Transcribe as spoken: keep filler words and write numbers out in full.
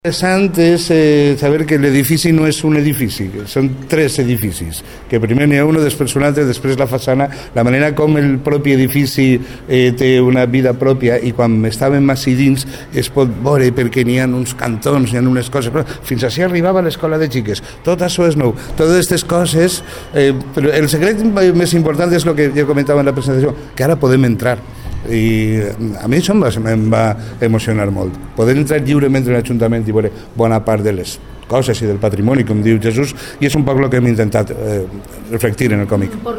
Interessant és eh, saber que l'edifici no és un edifici, són tres edificis, que primer n'hi ha un, després un altre, després la façana, la manera com el propi edifici eh, té una vida pròpia, i quan estàvem així dins es pot veure perquè n'hi ha uns cantons, n'hi ha unes coses, però fins així arribava l'escola de xiques, tot això és nou, totes aquestes coses, eh, però el secret més important és el que jo comentava en la presentació, que ara podem entrar. I a mi això em va, em va emocionar molt, poder entrar lliurement en l'Ajuntament i veure bona part de les coses i del patrimoni, com diu Jesús, i és un poc el que hem intentat eh, reflectir en el còmic.